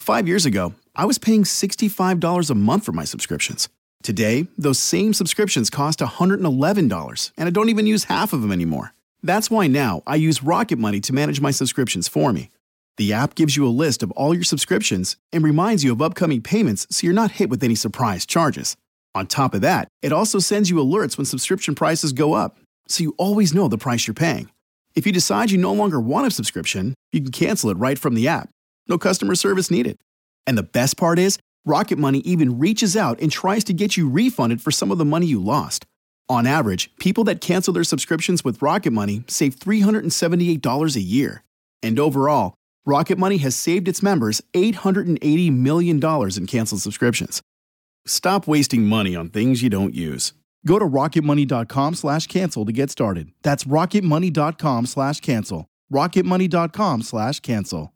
5 years ago, I was paying $65 a month for my subscriptions. Today, those same subscriptions cost $111, and I don't even use half of them anymore. That's why now I use Rocket Money to manage my subscriptions for me. The app gives you a list of all your subscriptions and reminds you of upcoming payments so you're not hit with any surprise charges. On top of that, it also sends you alerts when subscription prices go up, so you always know the price you're paying. If you decide you no longer want a subscription, you can cancel it right from the app. No customer service needed. And the best part is, Rocket Money even reaches out and tries to get you refunded for some of the money you lost. On average, people that cancel their subscriptions with Rocket Money save $378 a year. And overall, Rocket Money has saved its members $880 million in canceled subscriptions. Stop wasting money on things you don't use. Go to rocketmoney.com/cancel to get started. That's rocketmoney.com/cancel. rocketmoney.com/cancel.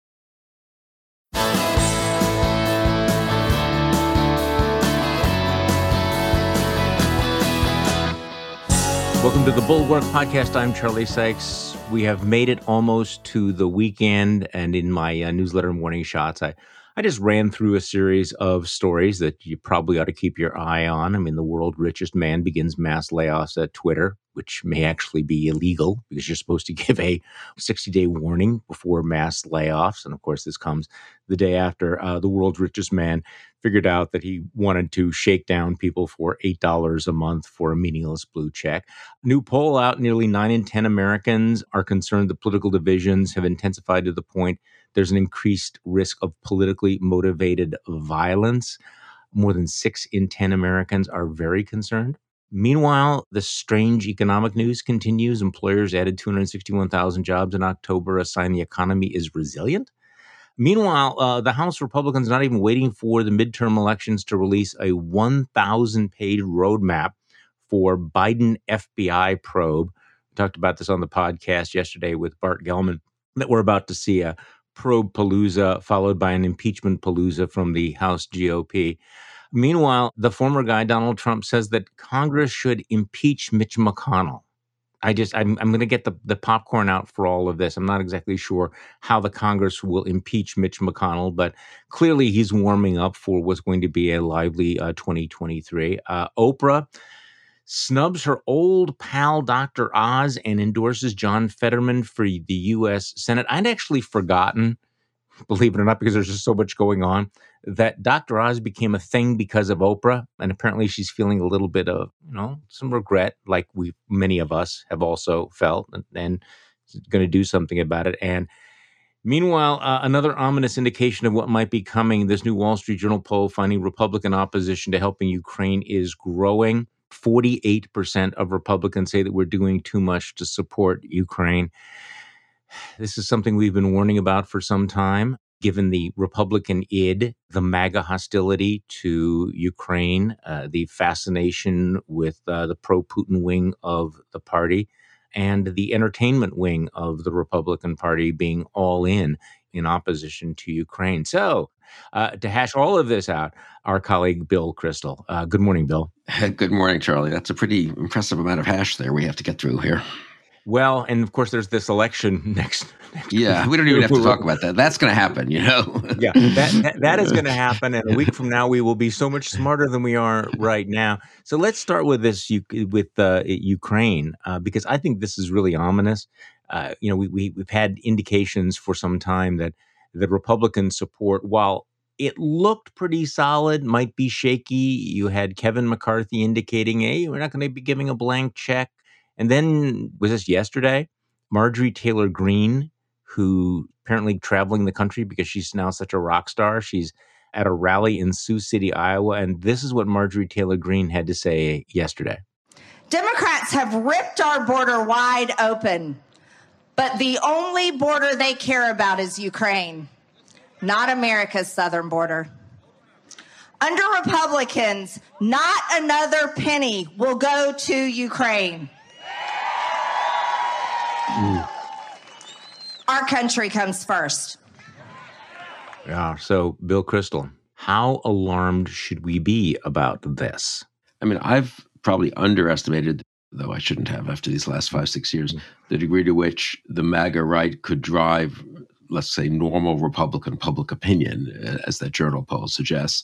Welcome to the Bulwark Podcast. I'm Charlie Sykes. We have made it almost to the weekend, and in my newsletter, Morning Shots, I just ran through a series of stories that you probably ought to keep your eye on. I mean, the world's richest man begins mass layoffs at Twitter, which may actually be illegal because you're supposed to give a 60-day warning before mass layoffs. And of course, this comes the day after the world's richest man figured out that he wanted to shake down people for $8 a month for a meaningless blue check. New poll out, nearly 9 in 10 Americans are concerned that political divisions have intensified to the point there's an increased risk of politically motivated violence. More than 6 in 10 Americans are very concerned. Meanwhile, the strange economic news continues. Employers added 261,000 jobs in October, a sign the economy is resilient. Meanwhile, the House Republicans not even waiting for the midterm elections to release a 1,000-page roadmap for Biden FBI probe. We talked about this on the podcast yesterday with Bart Gellman, that we're about to see a probe palooza followed by an impeachment palooza from the House GOP. Meanwhile, the former guy, Donald Trump, says that Congress should impeach Mitch McConnell. I'm going to get the popcorn out for all of this. I'm not exactly sure how the Congress will impeach Mitch McConnell, but clearly he's warming up for what's going to be a lively 2023. Oprah snubs her old pal, Dr. Oz, and endorses John Fetterman for the U.S. Senate. I'd actually forgotten, believe it or not, because there's just so much going on, that Dr. Oz became a thing because of Oprah. And apparently she's feeling a little bit of, some regret, like many of us have also felt, and going to do something about it. And meanwhile, another ominous indication of what might be coming, this new Wall Street Journal poll finding Republican opposition to helping Ukraine is growing. 48% of Republicans say that we're doing too much to support Ukraine. This is something we've been warning about for some time, given the Republican id, the MAGA hostility to Ukraine, the fascination with the pro-Putin wing of the party, and the entertainment wing of the Republican Party being all in opposition to Ukraine. So to hash all of this out, our colleague Bill Kristol. Good morning, Bill. Good morning, Charlie. That's a pretty impressive amount of hash there we have to get through here. Well, and of course, there's this election next yeah, we don't even have to talk about that. That's going to happen, Yeah, that is going to happen. And a week from now, we will be so much smarter than we are right now. So let's start with this, with Ukraine, because I think this is really ominous. We've had indications for some time that the Republican support, while it looked pretty solid, might be shaky. You had Kevin McCarthy indicating, hey, we're not going to be giving a blank check. And then, was this yesterday? Marjorie Taylor Greene, who apparently traveling the country because she's now such a rock star. She's at a rally in Sioux City, Iowa. And this is what Marjorie Taylor Greene had to say yesterday. Democrats have ripped our border wide open, but the only border they care about is Ukraine, not America's southern border. Under Republicans, not another penny will go to Ukraine. Our country comes first. Yeah. So, Bill Kristol, how alarmed should we be about this? I mean, I've probably underestimated, though I shouldn't have after these last 5-6 years, the degree to which the MAGA right could drive let's say, normal Republican public opinion, as that journal poll suggests.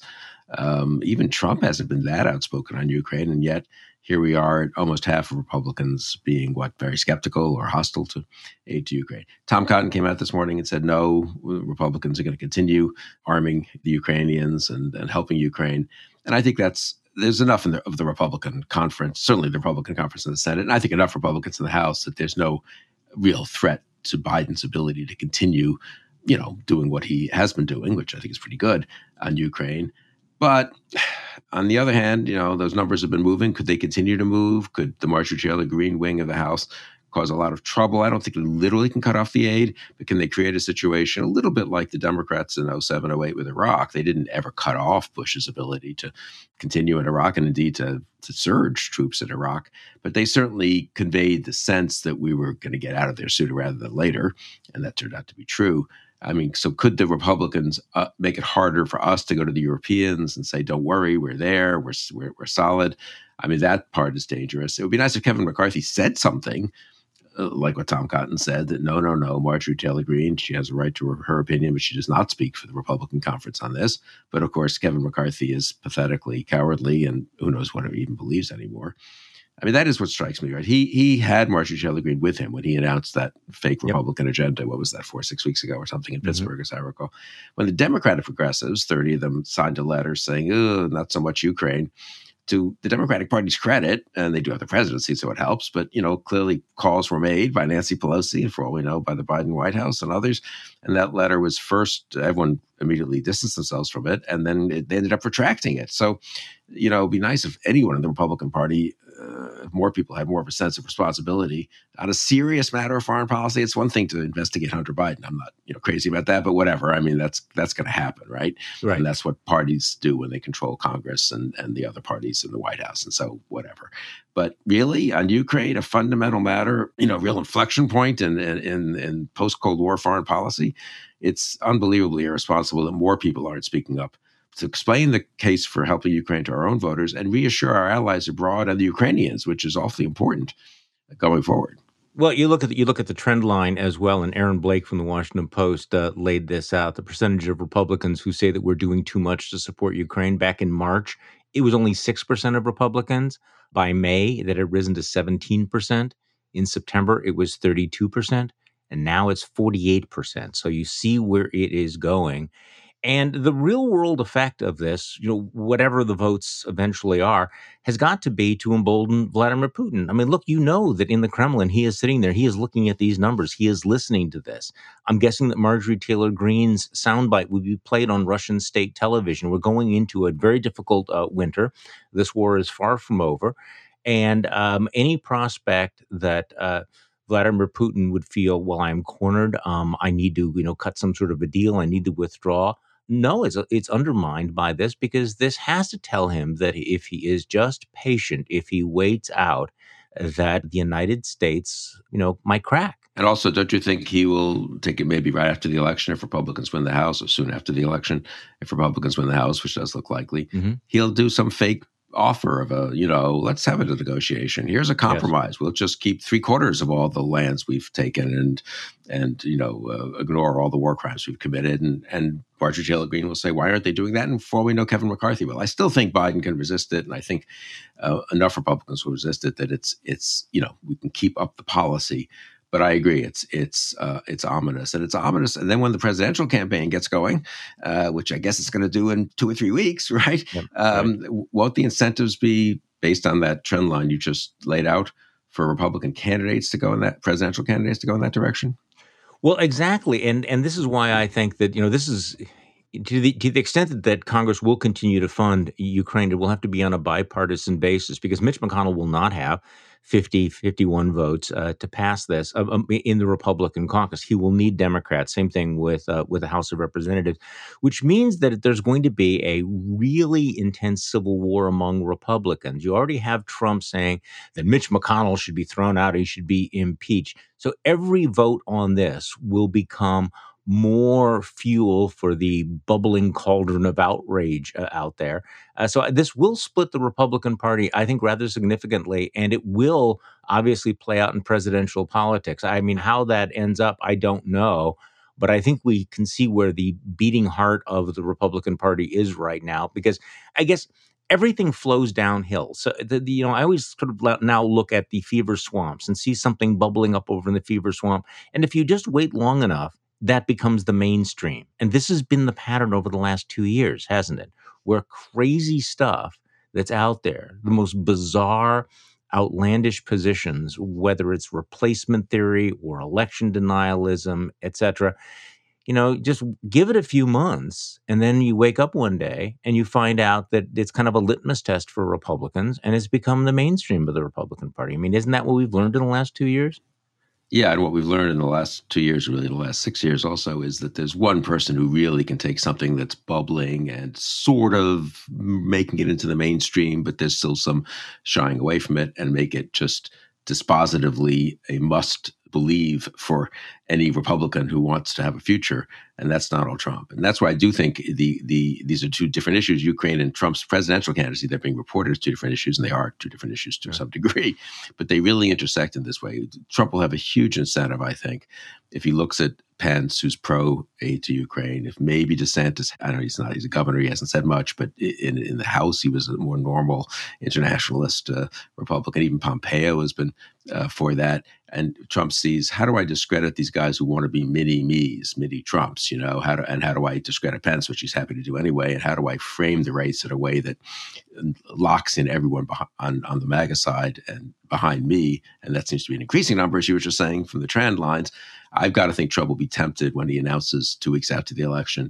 Even Trump hasn't been that outspoken on Ukraine, and yet here we are, almost half of Republicans being very skeptical or hostile to aid to Ukraine. Tom Cotton came out this morning and said, no, Republicans are going to continue arming the Ukrainians and helping Ukraine. And I think there's enough of the Republican conference, certainly the Republican conference in the Senate, and I think enough Republicans in the House that there's no real threat to Biden's ability to continue, doing what he has been doing, which I think is pretty good on Ukraine. But on the other hand, those numbers have been moving. Could they continue to move? Could the Marjorie Taylor Greene wing of the House cause a lot of trouble? I don't think they literally can cut off the aid, but can they create a situation a little bit like the Democrats in 07, 08 with Iraq? They didn't ever cut off Bush's ability to continue in Iraq and indeed to surge troops in Iraq. But they certainly conveyed the sense that we were going to get out of there sooner rather than later. And that turned out to be true. I mean, so could the Republicans make it harder for us to go to the Europeans and say, don't worry, we're there, we're solid? I mean, that part is dangerous. It would be nice if Kevin McCarthy said something like what Tom Cotton said, that no, Marjorie Taylor Greene, she has a right to her opinion, but she does not speak for the Republican conference on this. But of course, Kevin McCarthy is pathetically cowardly, and who knows what he even believes anymore. I mean, that is what strikes me, right? He had Marjorie Taylor Greene with him when he announced that fake Republican agenda. What was that, 4-6 weeks ago or something in Pittsburgh, as I recall. When the Democratic progressives, 30 of them, signed a letter saying, oh, not so much Ukraine, to the Democratic Party's credit, and they do have the presidency, so it helps, but, clearly calls were made by Nancy Pelosi, and for all we know, by the Biden White House and others. And that letter was first, everyone immediately distanced themselves from it, and then they ended up retracting it. So, it'd be nice if anyone in the Republican Party, if more people had more of a sense of responsibility on a serious matter of foreign policy. It's one thing to investigate Hunter Biden. I'm not, crazy about that, but whatever. I mean, that's going to happen, right? And that's what parties do when they control Congress and the other parties in the White House. And so whatever. But really, on Ukraine, a fundamental matter, real inflection point in post-Cold War foreign policy, it's unbelievably irresponsible that more people aren't speaking up to explain the case for helping Ukraine to our own voters and reassure our allies abroad and the Ukrainians, which is awfully important going forward. Well, you look at the trend line as well, and Aaron Blake from the Washington Post laid this out. The percentage of Republicans who say that we're doing too much to support Ukraine back in March, it was only 6% of Republicans. By May, that had risen to 17%. In September, it was 32%, and now it's 48%. So you see where it is going. And the real world effect of this, whatever the votes eventually are, has got to be to embolden Vladimir Putin. I mean, look, that in the Kremlin, he is sitting there. He is looking at these numbers. He is listening to this. I'm guessing that Marjorie Taylor Greene's soundbite would be played on Russian state television. We're going into a very difficult winter. This war is far from over. And any prospect that Vladimir Putin would feel, well, I'm cornered. I need to, cut some sort of a deal. I need to withdraw. No, it's undermined by this, because this has to tell him that if he is just patient, if he waits out, that the United States, might crack. And also, don't you think he will take it maybe right after the election if Republicans win the House, or soon after the election if Republicans win the House, which does look likely, he'll do some fake offer of let's have a negotiation. Here's a compromise. Yes. We'll just keep 3/4 of all the lands we've taken and ignore all the war crimes we've committed. And Marjorie Taylor Greene will say, why aren't they doing that? And before we know, Kevin McCarthy will. I still think Biden can resist it. And I think enough Republicans will resist it that it's we can keep up the policy. But I agree, it's ominous, and it's ominous. And then when the presidential campaign gets going, which I guess it's going to do in 2 or 3 weeks, right? Yep, right. Won't the incentives be based on that trend line you just laid out for Republican candidates to go in that presidential candidates to go in that direction? Well, exactly, and this is why I think that this is. To the extent that Congress will continue to fund Ukraine, it will have to be on a bipartisan basis, because Mitch McConnell will not have 51 votes to pass this in the Republican caucus. He will need Democrats. Same thing with the House of Representatives, which means that there's going to be a really intense civil war among Republicans. You already have Trump saying that Mitch McConnell should be thrown out, he should be impeached. So every vote on this will become more fuel for the bubbling cauldron of outrage out there. So this will split the Republican Party, I think, rather significantly, and it will obviously play out in presidential politics. I mean, how that ends up, I don't know. But I think we can see where the beating heart of the Republican Party is right now, because I guess everything flows downhill. So, I always sort of now look at the fever swamps and see something bubbling up over in the fever swamp. And if you just wait long enough, that becomes the mainstream. And this has been the pattern over the last 2 years, hasn't it? Where crazy stuff that's out there, the most bizarre, outlandish positions, whether it's replacement theory or election denialism, etc., just give it a few months, and then you wake up one day and you find out that it's kind of a litmus test for Republicans, and it's become the mainstream of the Republican Party. I mean, isn't that what we've learned in the last 2 years? Yeah, and what we've learned in the last 2 years, really the last 6 years also, is that there's one person who really can take something that's bubbling and sort of making it into the mainstream, but there's still some shying away from it, and make it just dispositively a must believe for any Republican who wants to have a future, and that's Donald Trump. And that's why I do think these are two different issues. Ukraine and Trump's presidential candidacy, they're being reported as two different issues, and they are two different issues to some degree, but they really intersect in this way. Trump will have a huge incentive, I think, if he looks at Pence, who's pro-aid to Ukraine, if maybe DeSantis, I know he's a governor, he hasn't said much, but in the House, he was a more normal internationalist Republican. Even Pompeo has been for that. And Trump sees, how do I discredit these guys who want to be mini-me's, mini-Trumps, how do I discredit Pence, which he's happy to do anyway, and how do I frame the race in a way that locks in everyone on the MAGA side and behind me, and that seems to be an increasing number, as you were just saying, from the trend lines. I've got to think Trump will be tempted when he announces 2 weeks out to the election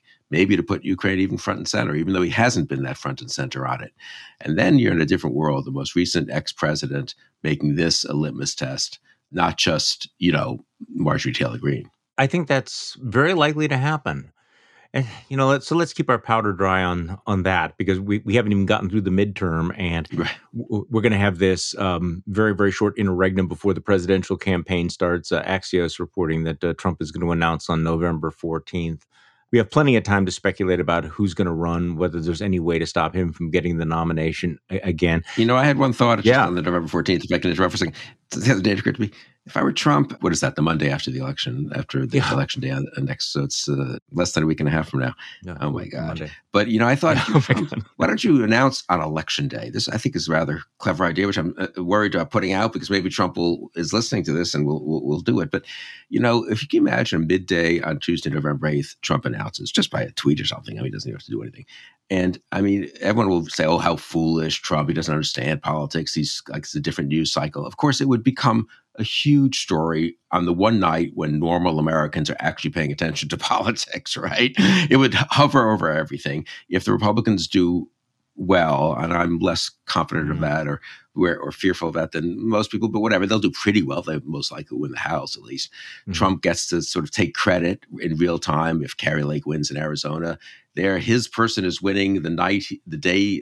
to put Ukraine even front and center, even though he hasn't been that front and center on it. And then you're in a different world. The most recent ex-president making this a litmus test, not just, Marjorie Taylor Greene. I think that's very likely to happen. And, let's keep our powder dry on that, because we haven't even gotten through the midterm, and we're going to have this very, very short interregnum before the presidential campaign starts. Axios reporting that Trump is going to announce on November 14th. We have plenty of time to speculate about who's going to run, whether there's any way to stop him from getting the nomination again. I had one thought on the November 14th, if I can interrupt for a second. The other day it occurred to me, if I were Trump, what is that, the Monday after the election, election day next, so it's less than a week and a half from now. No, oh my God. Monday. But, I thought, Trump, why don't you announce on election day? This, I think, is a rather clever idea, which I'm worried about putting out, because maybe Trump is listening to this and we'll do it. But, if you can imagine midday on Tuesday, November 8th, Trump announces just by a tweet or something. He doesn't even have to do anything. And everyone will say, oh, how foolish Trump. He doesn't understand politics. It's a different news cycle. Of course, it would become a huge story on the one night when normal Americans are actually paying attention to politics, right? It would hover over everything. If the Republicans do well, and I'm less confident of that or fearful of that than most people, but whatever, they'll do pretty well. They most likely win the House, at least. Trump gets to sort of take credit in real time. If Kari Lake wins in Arizona, his person is winning the night of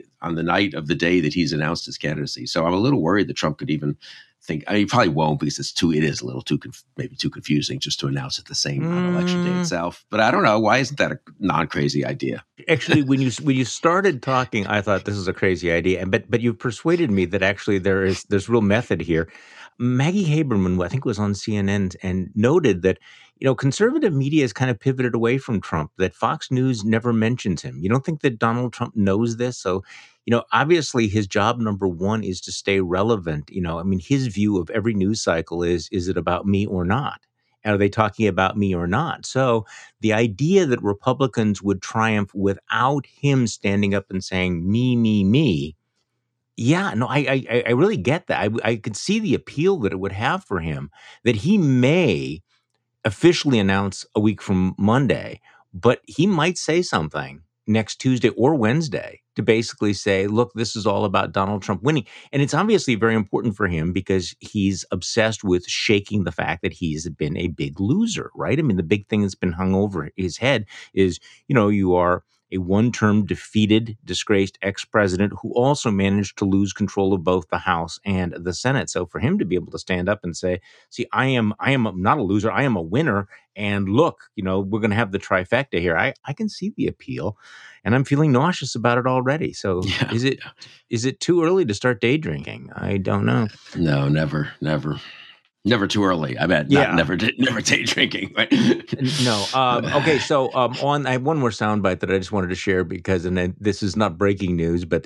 the day that he's announced his candidacy. So I'm a little worried that Trump could even think, he probably won't, because it is a little too confusing just to announce it the same on election day itself. But I don't know. Why isn't that a non-crazy idea? Actually, when you started talking, I thought this is a crazy idea, but you persuaded me that actually there's real method here. Maggie Haberman, I think, was on CNN and noted that conservative media has kind of pivoted away from Trump, that Fox News never mentions him. You don't think that Donald Trump knows this? So, obviously his job number one is to stay relevant. His view of every news cycle is it about me or not? Are they talking about me or not? So the idea that Republicans would triumph without him standing up and saying me, me, me. Yeah, no, I really get that. I could see the appeal that it would have for him, that he may officially announce a week from Monday, but he might say something next Tuesday or Wednesday to basically say, look, this is all about Donald Trump winning. And it's obviously very important for him because he's obsessed with shaking the fact that he's been a big loser, right? The big thing that's been hung over his head is, you are a one-term defeated, disgraced ex-president who also managed to lose control of both the House and the Senate. So for him to be able to stand up and say, see, I am not a loser, I am a winner. And look, we're going to have the trifecta here. I can see the appeal, and I'm feeling nauseous about it already. So is it too early to start day drinking? I don't know. No, never. Never too early. I meant never day drinking. Right? No. Okay. So I have one more soundbite that I just wanted to share because, and then this is not breaking news, but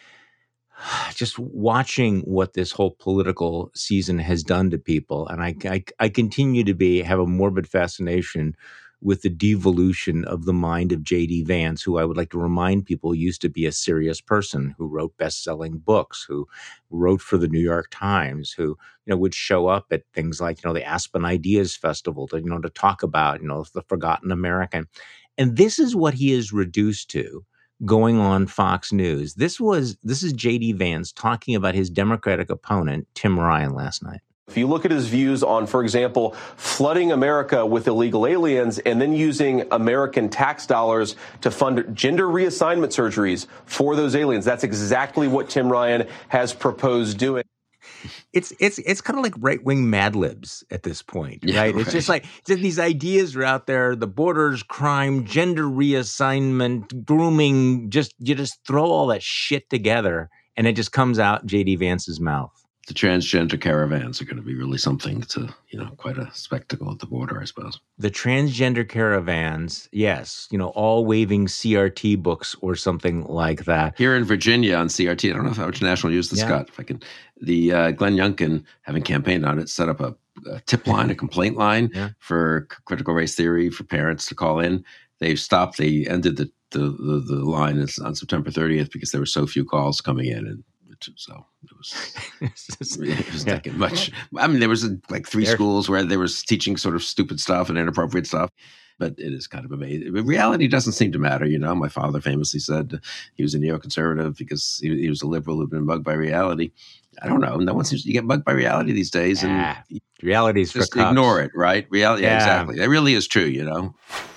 just watching what this whole political season has done to people, and I continue to have a morbid fascination with the devolution of the mind of J.D. Vance, who I would like to remind people used to be a serious person who wrote best-selling books, who wrote for the New York Times, who would show up at things like the Aspen Ideas Festival to talk about the forgotten American, and this is what he is reduced to going on Fox News. This is J.D. Vance talking about his Democratic opponent Tim Ryan last night. If you look at his views on, for example, flooding America with illegal aliens and then using American tax dollars to fund gender reassignment surgeries for those aliens, that's exactly what Tim Ryan has proposed doing. It's kind of like right-wing Mad Libs at this point, right? It's just like these ideas are out there: the borders, crime, gender reassignment, grooming. You just throw all that shit together, and it just comes out J.D. Vance's mouth. The transgender caravans are going to be really something to, quite a spectacle at the border, I suppose. The transgender caravans, yes, all waving CRT books or something like that. Here in Virginia on CRT, I don't know how much national use this got. If I can, the Glenn Youngkin, having campaigned on it, set up a tip line, a complaint line for critical race theory for parents to call in. They ended the line on September 30th because there were so few calls coming in, and so it was not getting much. I mean, there was like three schools where they were teaching sort of stupid stuff and inappropriate stuff, but it is kind of amazing. Reality doesn't seem to matter. My father famously said he was a neoconservative because he was a liberal who'd been bugged by reality. I don't know. No one seems to get bugged by reality these days, and reality's just for cops. Ignore it, right? Reality, exactly. It really is true,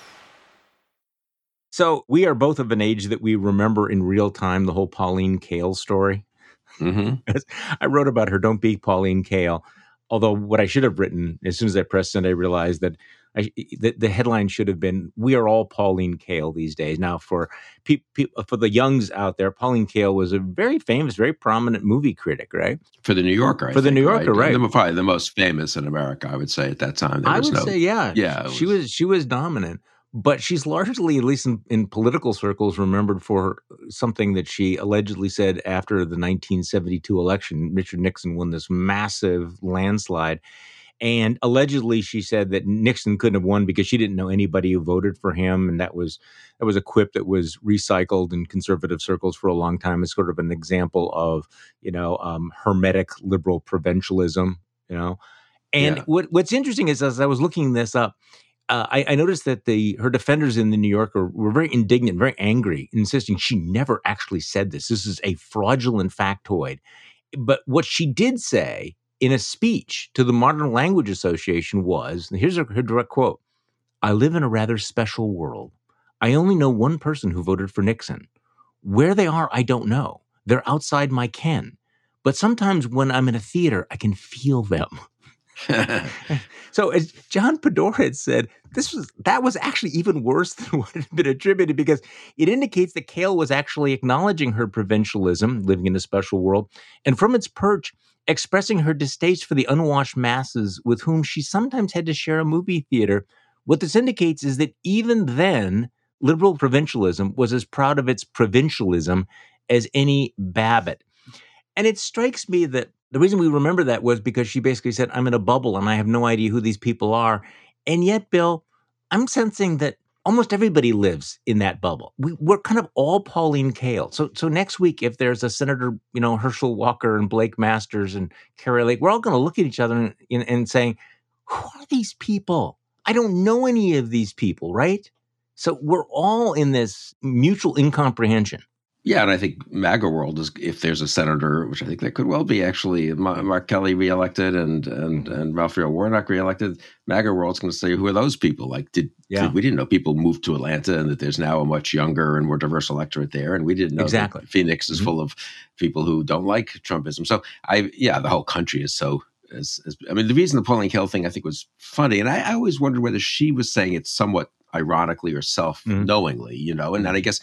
So we are both of an age that we remember in real time the whole Pauline Kael story. Mm-hmm. I wrote about her, Don't Be Pauline Kael. Although what I should have written, as soon as I pressed send, I realized that the headline should have been, "We are all Pauline Kael these days." Now, for the youngs out there, Pauline Kael was a very famous, very prominent movie critic, right? For the New Yorker, The New Yorker, right? Probably the most famous in America, I would say, at that time. I would say, she was dominant. But she's largely, at least in political circles, remembered for something that she allegedly said after the 1972 election. Richard Nixon won this massive landslide. And allegedly she said that Nixon couldn't have won because she didn't know anybody who voted for him. And that was a quip that was recycled in conservative circles for a long time as sort of an example of, hermetic liberal provincialism, And what's interesting is, as I was looking this up, I noticed that her defenders in the New Yorker were very indignant, very angry, insisting she never actually said this. This is a fraudulent factoid. But what she did say in a speech to the Modern Language Association was, and here's her direct quote: "I live in a rather special world. I only know one person who voted for Nixon. Where they are, I don't know. They're outside my ken. But sometimes when I'm in a theater, I can feel them." So as John Podhoretz said, that was actually even worse than what had been attributed, because it indicates that Kael was actually acknowledging her provincialism, living in a special world, and from its perch, expressing her distaste for the unwashed masses with whom she sometimes had to share a movie theater. What this indicates is that even then, liberal provincialism was as proud of its provincialism as any Babbitt. And it strikes me that the reason we remember that was because she basically said, "I'm in a bubble and I have no idea who these people are." And yet, Bill, I'm sensing that almost everybody lives in that bubble. We're kind of all Pauline Kael. So next week, if there's a Senator, Herschel Walker and Blake Masters and Kari Lake, we're all going to look at each other and saying, "Who are these people? I don't know any of these people," right? So we're all in this mutual incomprehension. Yeah, and I think MAGA world is, if there's a senator, which I think there could well be, actually, Mark Kelly reelected and Raphael Warnock reelected, MAGA world's going to say, who are those people? Like, we didn't know people moved to Atlanta and that there's now a much younger and more diverse electorate there, and we didn't know that Phoenix is full of people who don't like Trumpism. So the whole country is so. The reason the Pauline Kael thing I think was funny, and I always wondered whether she was saying it somewhat ironically or self-knowingly, and then I guess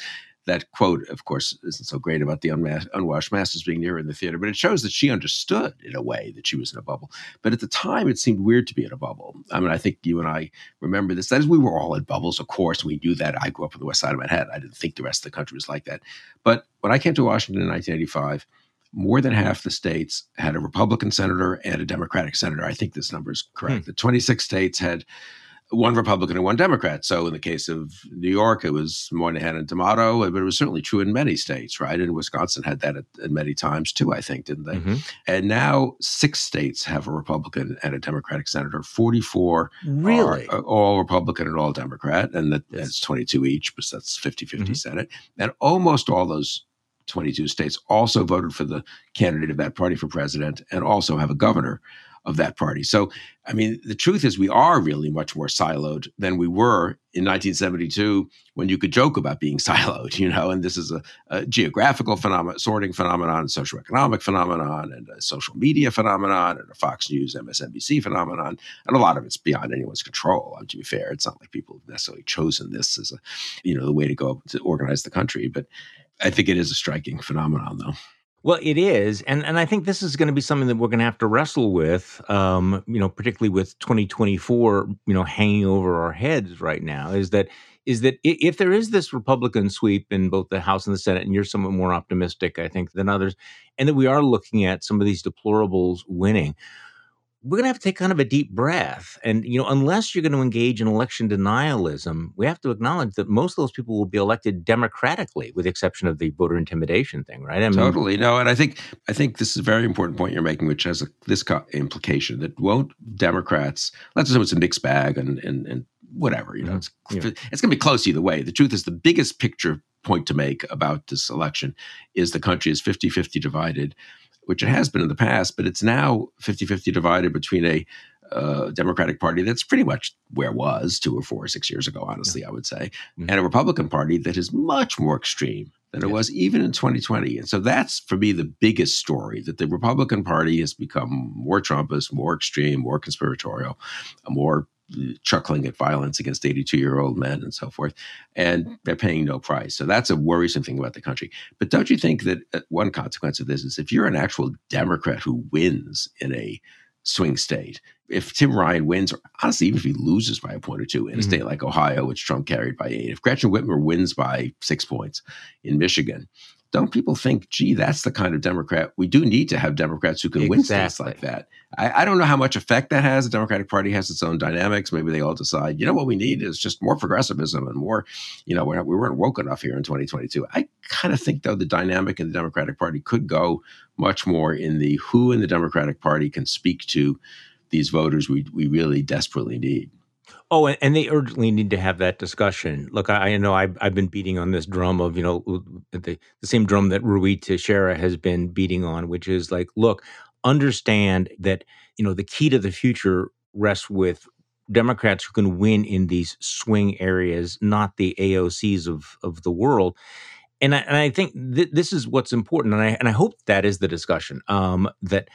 That quote, of course, isn't so great about the unwashed masses being near her in the theater, but it shows that she understood in a way that she was in a bubble. But at the time, it seemed weird to be in a bubble. I mean, I think you and I remember this. That is, we were all in bubbles, of course. We knew that. I grew up on the west side of Manhattan. I didn't think the rest of the country was like that. But when I came to Washington in 1985, more than half the states had a Republican senator and a Democratic senator. I think this number is correct. The 26 states had one Republican and one Democrat. So in the case of New York, it was Moynihan and D'Amato, but it was certainly true in many states, right? And Wisconsin had that at many times too, I think, didn't they? Mm-hmm. And now 6 states have a Republican and a Democratic senator. 44 really are all Republican and all Democrat, and that's 22 each, but that's 50-50 Senate. And almost all those 22 states also voted for the candidate of that party for president and also have a governor of that party. So, I mean, the truth is we are really much more siloed than we were in 1972 when you could joke about being siloed, and this is a geographical sorting phenomenon, socioeconomic phenomenon, and a social media phenomenon, and a Fox News, MSNBC phenomenon. And a lot of it's beyond anyone's control. To be fair, it's not like people have necessarily chosen this as the way to go to organize the country. But I think it is a striking phenomenon, though. Well, it is. And I think this is going to be something that we're going to have to wrestle with, particularly with 2024, hanging over our heads right now, is that if there is this Republican sweep in both the House and the Senate, and you're somewhat more optimistic, I think, than others, and that we are looking at some of these deplorables winning, we're going to have to take kind of a deep breath. And, unless you're going to engage in election denialism, we have to acknowledge that most of those people will be elected democratically, with the exception of the voter intimidation thing, right? I mean, totally. No, and I think this is a very important point you're making, which has this implication that won't Democrats, let's assume it's a mixed bag and whatever, it's going to be close either way. The truth is the biggest picture point to make about this election is the country is 50-50 divided, which it has been in the past, but it's now 50-50 divided between a Democratic Party that's pretty much where it was 2 or 4 or 6 years ago, honestly, I would say, and a Republican Party that is much more extreme than it was even in 2020. And so that's, for me, the biggest story, that the Republican Party has become more Trumpist, more extreme, more conspiratorial, more chuckling at violence against 82-year-old men and so forth, and they're paying no price. So that's a worrisome thing about the country. But don't you think that one consequence of this is if you're an actual Democrat who wins in a swing state, if Tim Ryan wins, or honestly, even if he loses by a point or two in a state like Ohio, which Trump carried by 8, if Gretchen Whitmer wins by 6 points in Michigan, don't people think, gee, that's the kind of Democrat? We do need to have Democrats who can win states like that. I don't know how much effect that has. The Democratic Party has its own dynamics. Maybe they all decide, what we need is just more progressivism and more, we weren't woke enough here in 2022. I kind of think, though, the dynamic in the Democratic Party could go much more in the who in the Democratic Party can speak to these voters we really desperately need. Oh, and they urgently need to have that discussion. Look, I know I've been beating on this drum of, the same drum that Ruy Teixeira has been beating on, which is like, look, understand that, the key to the future rests with Democrats who can win in these swing areas, not the AOCs of the world. And I think this is what's important. And I hope that is the discussion, that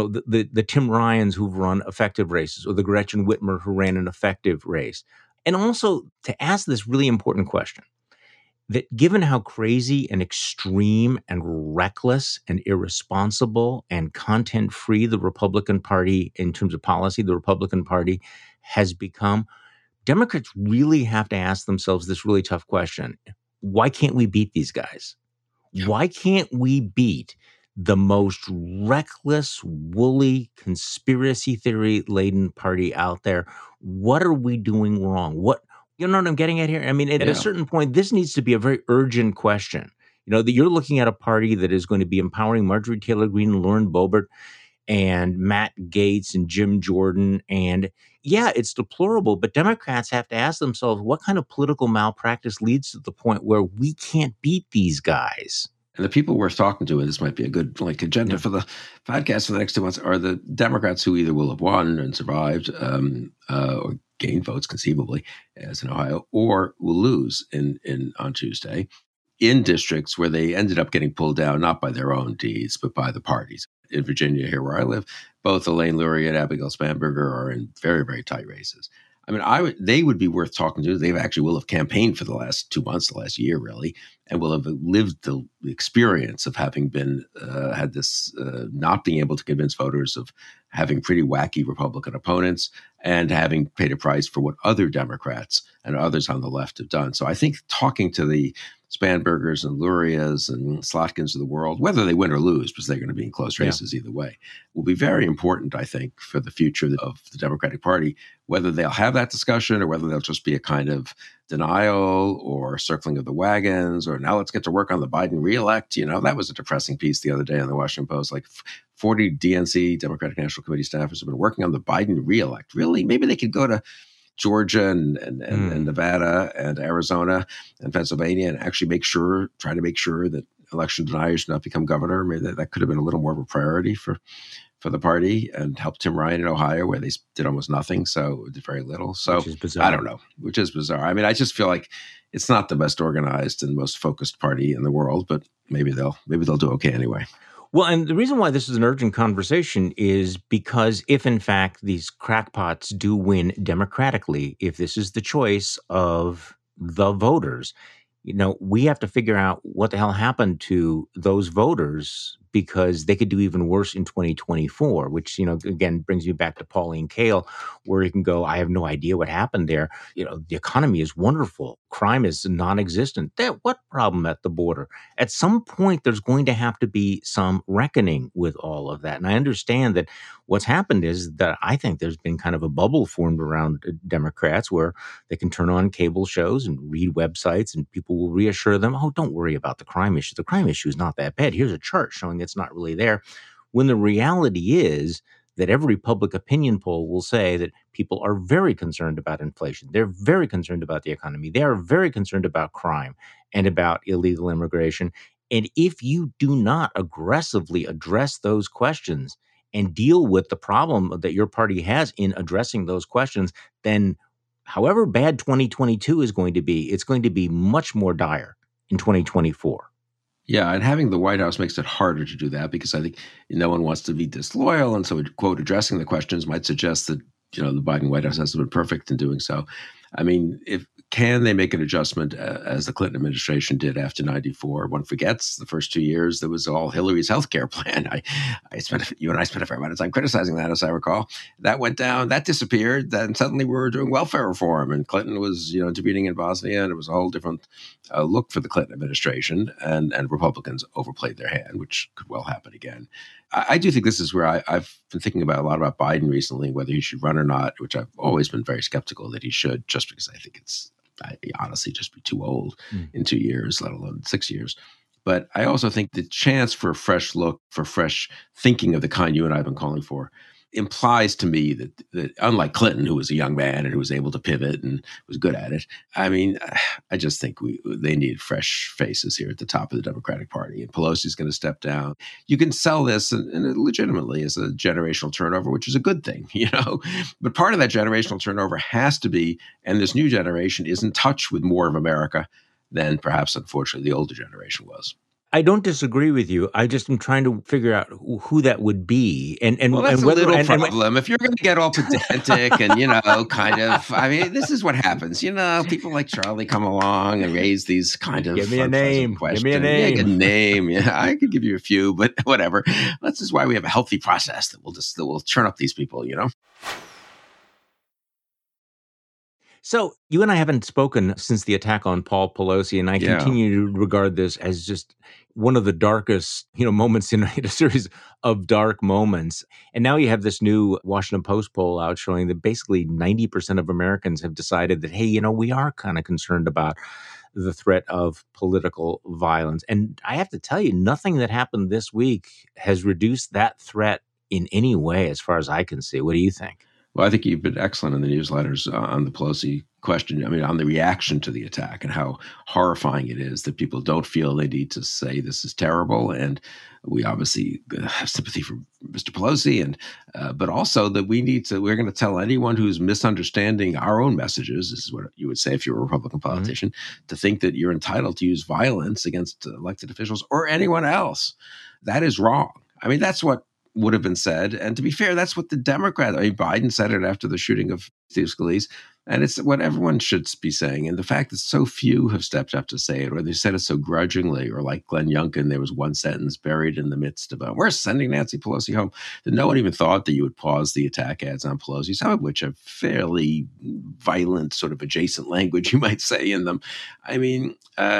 the Tim Ryans who've run effective races, or the Gretchen Whitmer who ran an effective race. And also to ask this really important question, that given how crazy and extreme and reckless and irresponsible and content-free the Republican Party in terms of policy, the Republican Party has become, Democrats really have to ask themselves this really tough question. Why can't we beat these guys? Yeah. Why can't we beat the most reckless, woolly, conspiracy theory-laden party out there? What are we doing wrong? You know what I'm getting at here? I mean, at a certain point, this needs to be a very urgent question. That you're looking at a party that is going to be empowering Marjorie Taylor Greene and Lauren Boebert and Matt Gaetz and Jim Jordan. And yeah, it's deplorable, but Democrats have to ask themselves, what kind of political malpractice leads to the point where we can't beat these guys? And the people we're talking to, and this might be a good agenda for the podcast for the next 2 months, are the Democrats who either will have won and survived or gained votes conceivably, as in Ohio, or will lose on Tuesday in districts where they ended up getting pulled down, not by their own deeds, but by the parties. In Virginia, here where I live, both Elaine Lurie and Abigail Spanberger are in very, very tight races. I mean, they would be worth talking to. They actually will have campaigned for the last 2 months, the last year, really, and will have lived the experience of having been had this not being able to convince voters, of having pretty wacky Republican opponents, and having paid a price for what other Democrats and others on the left have done. So I think talking to the Spanbergers and Lurias and Slotkins of the world, whether they win or lose, because they're going to be in close races either way, will be very important, I think, for the future of the Democratic Party, whether they'll have that discussion or whether they'll just be a kind of denial or circling of the wagons, or now let's get to work on the Biden reelect. That was a depressing piece the other day on the Washington Post. Like 40 DNC, Democratic National Committee staffers, have been working on the Biden reelect. Really? Maybe they could go to Georgia and Nevada and Arizona and Pennsylvania and actually try to make sure that election deniers do not become governor. Maybe that could have been a little more of a priority for the party, and help Tim Ryan in Ohio, where they did almost nothing. So did very little. So I don't know, which is bizarre. I mean, I just feel like it's not the best organized and most focused party in the world, but maybe they'll do okay anyway. Well, and the reason why this is an urgent conversation is because if, in fact, these crackpots do win democratically, if this is the choice of the voters, we have to figure out what the hell happened to those voters, because they could do even worse in 2024, which, again, brings me back to Pauline Kael, where you can go, I have no idea what happened there. The economy is wonderful. Crime is non-existent. What problem at the border? At some point, there's going to have to be some reckoning with all of that. And I understand that what's happened is that I think there's been kind of a bubble formed around Democrats where they can turn on cable shows and read websites, and people will reassure them, oh, don't worry about the crime issue. The crime issue is not that bad. Here's a chart showing it's not really there. When the reality is that every public opinion poll will say that people are very concerned about inflation. They're very concerned about the economy. They are very concerned about crime and about illegal immigration. And if you do not aggressively address those questions and deal with the problem that your party has in addressing those questions, then however bad 2022 is going to be, it's going to be much more dire in 2024. Yeah, and having the White House makes it harder to do that, because I think no one wants to be disloyal. And so, quote, addressing the questions might suggest that, the Biden White House hasn't been perfect in doing so. I mean, can they make an adjustment as the Clinton administration did after 94? One forgets the first 2 years, there was all Hillary's healthcare plan. You and I spent a fair amount of time criticizing that, as I recall. That went down, that disappeared. Then suddenly we were doing welfare reform, and Clinton was, intervening in Bosnia, and it was a whole different look for the Clinton administration, and Republicans overplayed their hand, which could well happen again. I do think this is where I've been thinking about a lot about Biden recently, whether he should run or not, which I've always been very skeptical that he should, just because I think I honestly just be too old in 2 years, let alone 6 years. But I also think the chance for a fresh look, for fresh thinking of the kind you and I have been calling for, implies to me that unlike Clinton, who was a young man and who was able to pivot and was good at it, I mean, I just think they need fresh faces here at the top of the Democratic Party. And Pelosi's going to step down. You can sell this and legitimately as a generational turnover, which is a good thing, But part of that generational turnover has to be, and this new generation is in touch with more of America than perhaps, unfortunately, the older generation was. I don't disagree with you. I just am trying to figure out who that would be, and well, that's and whether, a little problem. If you're going to get all pedantic and kind of, I mean, this is what happens. People like Charlie come along and raise these kind of give me a name. Questions. Give me a name. Yeah, a name. Yeah, I could give you a few, but whatever. This is why we have a healthy process that will churn up these people. So you and I haven't spoken since the attack on Paul Pelosi, and I continue to regard this as just one of the darkest, moments in a series of dark moments. And now you have this new Washington Post poll out showing that basically 90% of Americans have decided that, hey, we are kind of concerned about the threat of political violence. And I have to tell you, nothing that happened this week has reduced that threat in any way, as far as I can see. What do you think? Well, I think you've been excellent in the newsletters on the Pelosi question. I mean, on the reaction to the attack and how horrifying it is that people don't feel they need to say this is terrible. And we obviously have sympathy for Mr. Pelosi, but also that we're going to tell anyone who's misunderstanding our own messages, this is what you would say if you're a Republican politician, to think that you're entitled to use violence against elected officials or anyone else. That is wrong. I mean, that's what would have been said. And to be fair, that's what the Biden said it after the shooting of Steve Scalise. And it's what everyone should be saying. And the fact that so few have stepped up to say it, or they said it so grudgingly, or like Glenn Youngkin, there was one sentence buried in the midst of, we're sending Nancy Pelosi home, that no one even thought that you would pause the attack ads on Pelosi, some of which have fairly violent sort of adjacent language, you might say, in them. I mean,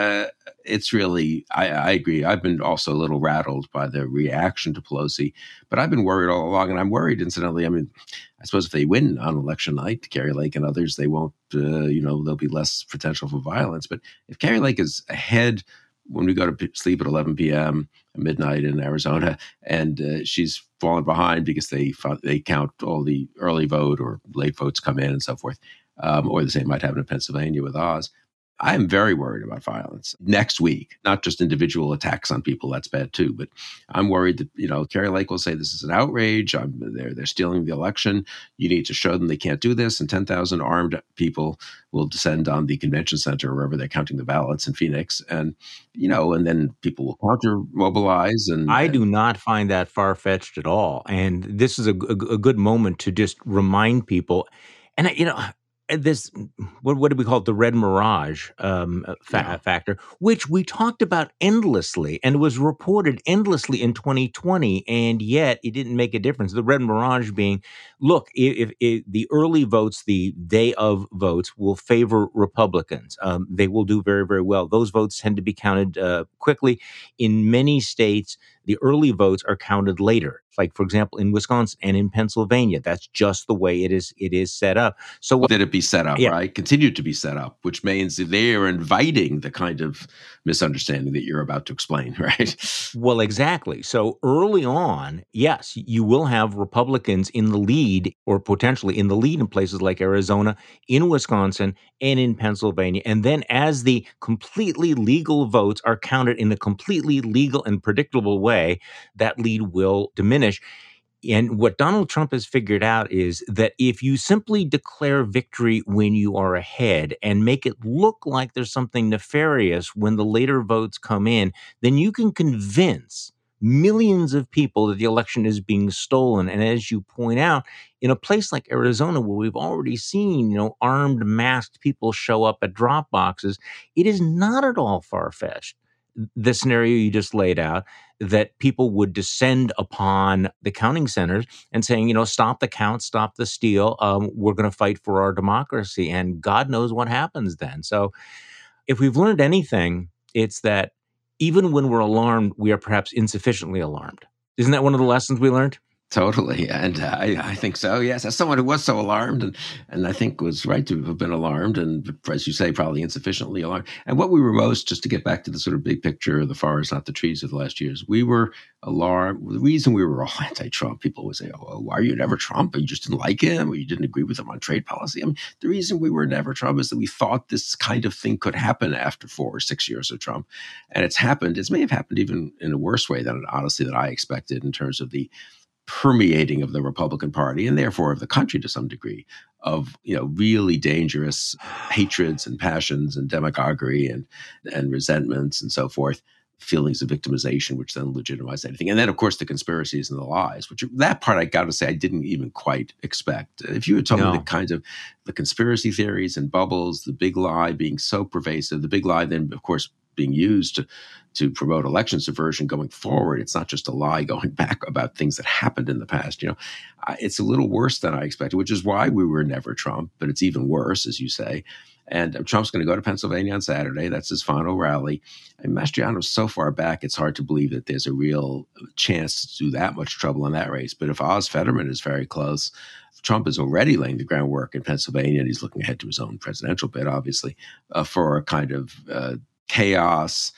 it's really, I agree. I've been also a little rattled by the reaction to Pelosi, but I've been worried all along. And I'm worried, incidentally, I mean, I suppose if they win on election night, Kari Lake and others, they won't, there'll be less potential for violence. But if Kari Lake is ahead when we go to sleep at 11 p.m. at midnight in Arizona, and she's fallen behind because they count all the early vote or late votes come in and so forth, or the same might happen in Pennsylvania with Oz. I am very worried about violence next week, not just individual attacks on people. That's bad too. But I'm worried that, Kari Lake will say this is an outrage. They're stealing the election. You need to show them they can't do this. And 10,000 armed people will descend on the convention center, wherever they're counting the ballots in Phoenix. And, and then people will counter mobilize. And I do not find that far-fetched at all. And this is a good moment to just remind people. And, this, what do we call it? The red mirage factor, which we talked about endlessly and was reported endlessly in 2020, and yet it didn't make a difference. The red mirage being, look, if the early votes, the day of votes, will favor Republicans. They will do very, very well. Those votes tend to be counted quickly. In many states, the early votes are counted later. Like, for example, in Wisconsin and in Pennsylvania, that's just the way it is set up. So did it be set up, right? Continued to be set up, which means they are inviting the kind of misunderstanding that you're about to explain, right? Well, exactly. So early on, yes, you will have Republicans in the lead, or potentially in the lead in places like Arizona, in Wisconsin, and in Pennsylvania. And then as the completely legal votes are counted in a completely legal and predictable way, that lead will diminish. And what Donald Trump has figured out is that if you simply declare victory when you are ahead and make it look like there's something nefarious when the later votes come in, then you can convince millions of people that the election is being stolen. And as you point out, in a place like Arizona, where we've already seen, armed, masked people show up at drop boxes, it is not at all far-fetched, the scenario you just laid out, that people would descend upon the counting centers and saying, stop the count, stop the steal. We're going to fight for our democracy. And God knows what happens then. So if we've learned anything, it's that even when we're alarmed, we are perhaps insufficiently alarmed. Isn't that one of the lessons we learned? Totally. And I think so, yes. As someone who was so alarmed and I think was right to have been alarmed and, as you say, probably insufficiently alarmed. And what we were most, just to get back to the sort of big picture of the forest, not the trees of the last years, we were alarmed. The reason we were all anti-Trump, people would say, oh, why are you never Trump? You just didn't like him, or you didn't agree with him on trade policy. I mean, the reason we were never Trump is that we thought this kind of thing could happen after 4 or 6 years of Trump. And it's happened. It may have happened even in a worse way than, honestly, than I expected, in terms of the permeating of the Republican Party, and therefore of the country to some degree, of really dangerous hatreds and passions and demagoguery and resentments and so forth, feelings of victimization, which then legitimize anything. And then, of course, the conspiracies and the lies, which that part I got to say I didn't even quite expect. If you had told me the kinds of the conspiracy theories and bubbles, the big lie being so pervasive, the big lie then, of course, being used to promote election subversion going forward. It's not just a lie going back about things that happened in the past. It's a little worse than I expected, which is why we were never Trump, but it's even worse, as you say. And Trump's going to go to Pennsylvania on Saturday. That's his final rally. And Mastriano's so far back, it's hard to believe that there's a real chance to do that much trouble in that race. But if Oz Fetterman is very close, Trump is already laying the groundwork in Pennsylvania, and he's looking ahead to his own presidential bid, obviously, for a kind of chaos,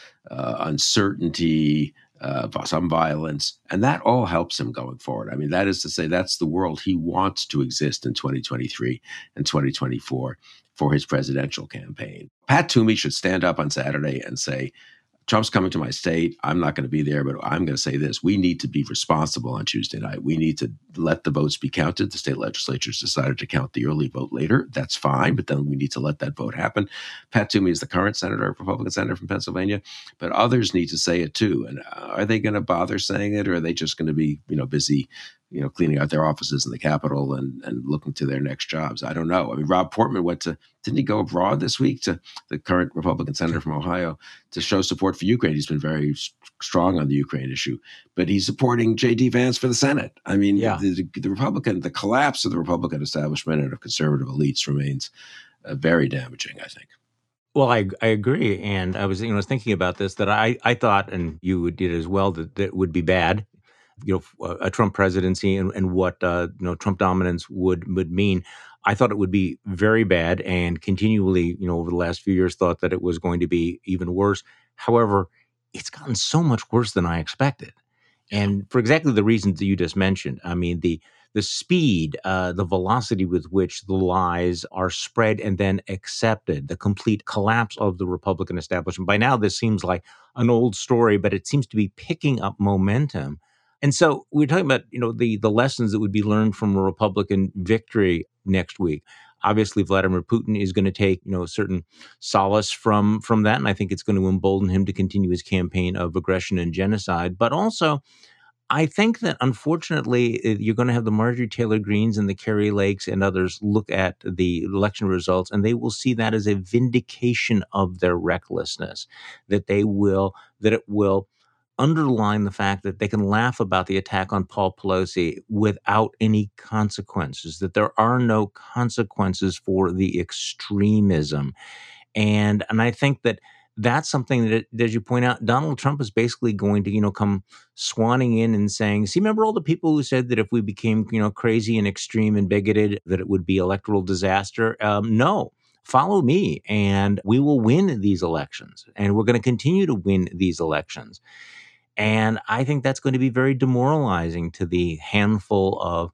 uncertainty, some violence, and that all helps him going forward. I mean, that is to say, that's the world he wants to exist in 2023 and 2024 for his presidential campaign. Pat Toomey should stand up on Saturday and say, Trump's coming to my state. I'm not going to be there, but I'm going to say this. We need to be responsible on Tuesday night. We need to let the votes be counted. The state legislatures decided to count the early vote later. That's fine, but then we need to let that vote happen. Pat Toomey is the current senator, Republican senator from Pennsylvania, but others need to say it too. And are they going to bother saying it, or are they just going to be, busy cleaning out their offices in the Capitol and looking to their next jobs. I don't know. I mean, Rob Portman didn't he go abroad this week, to the current Republican senator from Ohio, to show support for Ukraine? He's been very strong on the Ukraine issue, but he's supporting J.D. Vance for the Senate. I mean, the collapse of the Republican establishment and of conservative elites remains very damaging, I think. Well, I agree. And I was thinking about this, that I thought, and you did as well, that it would be bad, a Trump presidency and what, Trump dominance would mean. I thought it would be very bad, and continually, over the last few years, thought that it was going to be even worse. However, it's gotten so much worse than I expected. And for exactly the reasons that you just mentioned. I mean, the speed, the velocity with which the lies are spread and then accepted, the complete collapse of the Republican establishment. By now, this seems like an old story, but it seems to be picking up momentum. And so we're talking about, the lessons that would be learned from a Republican victory next week. Obviously, Vladimir Putin is going to take, certain solace from that. And I think it's going to embolden him to continue his campaign of aggression and genocide. But also, I think that unfortunately, you're going to have the Marjorie Taylor Greenes and the Kari Lakes and others look at the election results, and they will see that as a vindication of their recklessness, that it will underline the fact that they can laugh about the attack on Paul Pelosi without any consequences, that there are no consequences for the extremism. And I think that that's something that, as you point out, Donald Trump is basically going to, come swanning in and saying, see, remember all the people who said that if we became, crazy and extreme and bigoted, that it would be electoral disaster? No. Follow me, and we will win these elections, and we're going to continue to win these elections. And I think that's going to be very demoralizing to the handful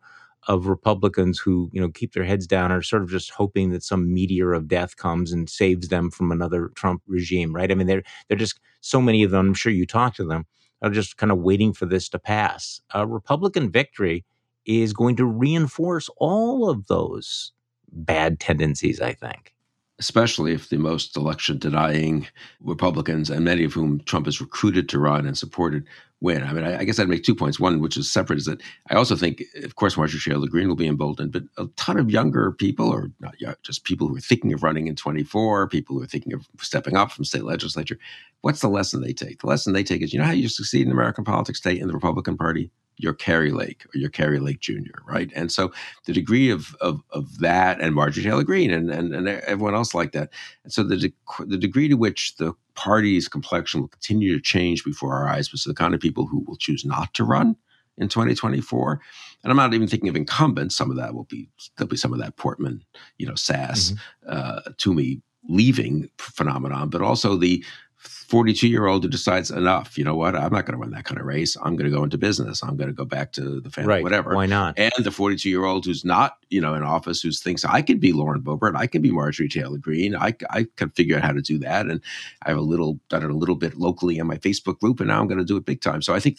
of Republicans who, keep their heads down, are sort of just hoping that some meteor of death comes and saves them from another Trump regime, right? I mean, they're just, so many of them, I'm sure you talk to them, are just kind of waiting for this to pass. A Republican victory is going to reinforce all of those bad tendencies, I think. Especially if the most election-denying Republicans, and many of whom Trump has recruited to run and supported, win. I mean, I guess I'd make 2 points. One, which is separate, is that I also think, of course, Marjorie Taylor Greene will be emboldened, but a ton of younger people, or not young, just people who are thinking of running in 24, people who are thinking of stepping up from state legislature. What's the lesson they take? The lesson they take is, how you succeed in American politics, stay in the Republican Party? You're Kari Lake, or you're Kari Lake Jr., right? And so the degree of that, and Marjorie Taylor Greene and everyone else like that, and so the degree to which the party's complexion will continue to change before our eyes, but so the kind of people who will choose not to run in 2024, and I'm not even thinking of incumbents. Some of that there'll be some of that Portman, Sass, Toomey leaving phenomenon, but also the 42-year-old who decides, enough, you know what, I'm not going to run that kind of race. I'm going to go into business. I'm going to go back to the family, whatever. Why not? And the 42-year-old who's not, in office, who thinks, I could be Lauren Boebert, I could be Marjorie Taylor Greene. I can figure out how to do that. And I've done it a little bit locally in my Facebook group, and now I'm going to do it big time. So I think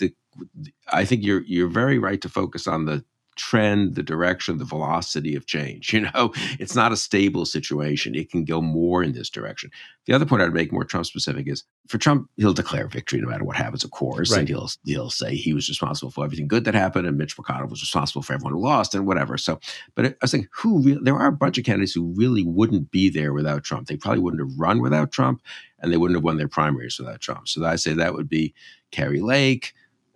you're very right to focus on the trend, the direction, the velocity of change. It's not a stable situation. It can go more in this direction. The other point I'd make, more Trump specific, is for Trump, he'll declare victory no matter what happens, of course. Right. And he'll say he was responsible for everything good that happened, and Mitch McConnell was responsible for everyone who lost, and whatever. So, but I was saying, there are a bunch of candidates who really wouldn't be there without Trump. They probably wouldn't have run without Trump, and they wouldn't have won their primaries without Trump. So I say that would be Kari Lake,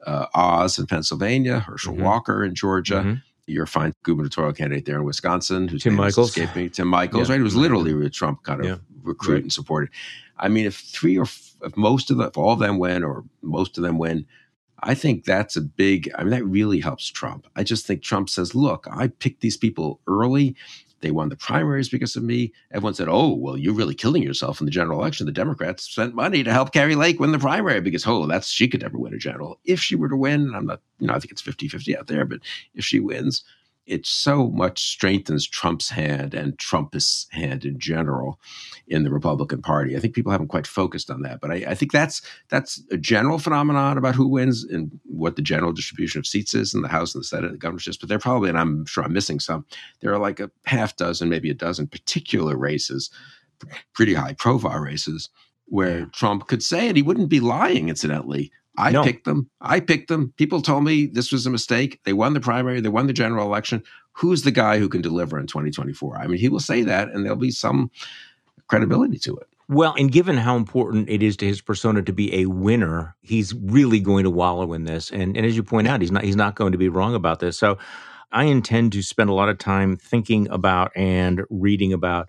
Oz in Pennsilvania, Herschel Walker in Georgia, your fine gubernatorial candidate there in Wisconsin, whose Tim name Michaels. escaped me. Tim Michaels, right? It was literally a Trump kind of recruit and supported. I mean, if all of them win, or most of them win, I think that's that really helps Trump. I just think Trump says, look, I picked these people early. They won the primaries because of me. Everyone said, oh, well, you're really killing yourself in the general election. The Democrats spent money to help Kari Lake win the primary because, she could never win a general. If she were to win, I'm not, I think it's 50-50 out there, but if she wins, it so much strengthens Trump's hand and Trumpist's hand in general in the Republican Party. I think people haven't quite focused on that, but I think that's a general phenomenon about who wins and what the general distribution of seats is in the House and the Senate and the governorships. But there are probably, and I'm sure I'm missing some, there are like a half dozen, maybe a dozen particular races, pretty high profile races, where Trump could say, and he wouldn't be lying, incidentally, I picked them. People told me this was a mistake. They won the primary. They won the general election. Who's the guy who can deliver in 2024? I mean, he will say that, and there'll be some credibility to it. Well, and given how important it is to his persona to be a winner, he's really going to wallow in this. And as you point out, he's not going to be wrong about this. So I intend to spend a lot of time thinking about and reading about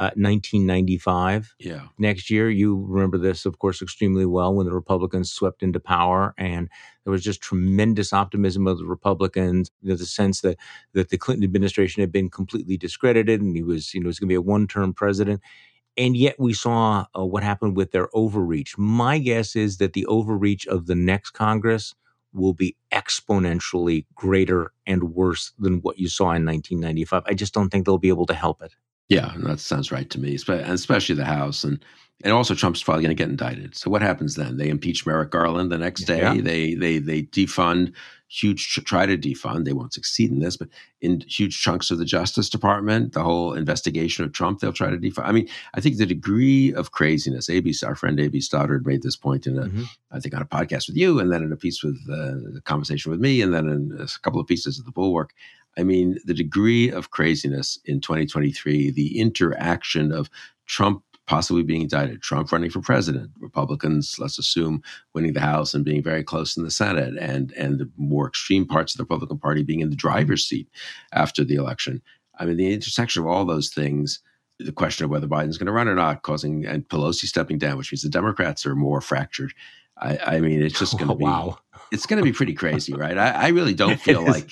1995 next year. You remember this, of course, extremely well when the Republicans swept into power, and there was just tremendous optimism of the Republicans. The sense that the Clinton administration had been completely discredited, and he was going to be a one-term president. And yet we saw what happened with their overreach. My guess is that the overreach of the next Congress will be exponentially greater and worse than what you saw in 1995. I just don't think they'll be able to help it. Yeah, that sounds right to me, especially the House. And also Trump's probably going to get indicted. So what happens then? They impeach Merrick Garland the next day. Yeah. They defund try to defund. They won't succeed in this, but in huge chunks of the Justice Department, the whole investigation of Trump, they'll try to defund. I mean, I think the degree of craziness, our friend A.B. Stoddard made this point I think on a podcast with you, and then in a piece with the conversation with me, and then in a couple of pieces of the Bulwark. I mean, the degree of craziness in 2023, the interaction of Trump possibly being indicted, Trump running for president, Republicans, let's assume, winning the House and being very close in the Senate, and the more extreme parts of the Republican Party being in the driver's seat after the election. I mean, the intersection of all those things, the question of whether Biden's going to run or not, and Pelosi stepping down, which means the Democrats are more fractured. I mean, it's just going to be, it's going to be pretty crazy, right? I really don't feel like,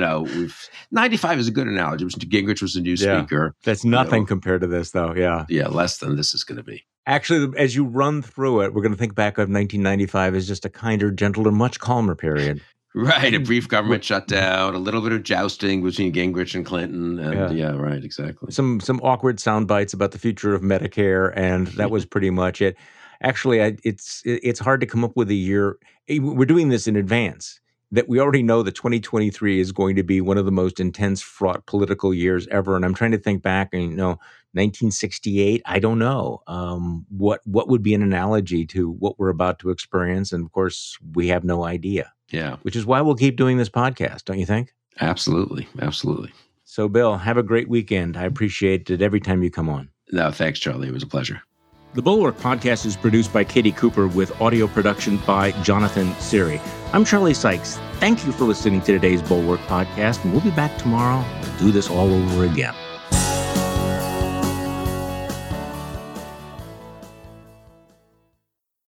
95 is a good analogy. Gingrich was a new speaker. That's nothing compared to this, though. Yeah. Yeah, less than this is going to be. Actually, as you run through it, we're going to think back of 1995 as just a kinder, gentler, much calmer period. Right. A brief government shutdown, a little bit of jousting between Gingrich and Clinton. And right, exactly. Some awkward sound bites about the future of Medicare, and that was pretty much it. Actually, it's hard to come up with a year. We're doing this in advance, that we already know that 2023 is going to be one of the most intense, fraught political years ever. And I'm trying to think back, and 1968, I don't know. What would be an analogy to what we're about to experience? And of course, we have no idea. Yeah. Which is why we'll keep doing this podcast, don't you think? Absolutely. Absolutely. So, Bill, have a great weekend. I appreciate it every time you come on. No, thanks, Charlie. It was a pleasure. The Bulwark Podcast is produced by Katie Cooper with audio production by Jonathan Siri. I'm Charlie Sykes. Thank you for listening to today's Bulwark Podcast, and we'll be back tomorrow to do this all over again.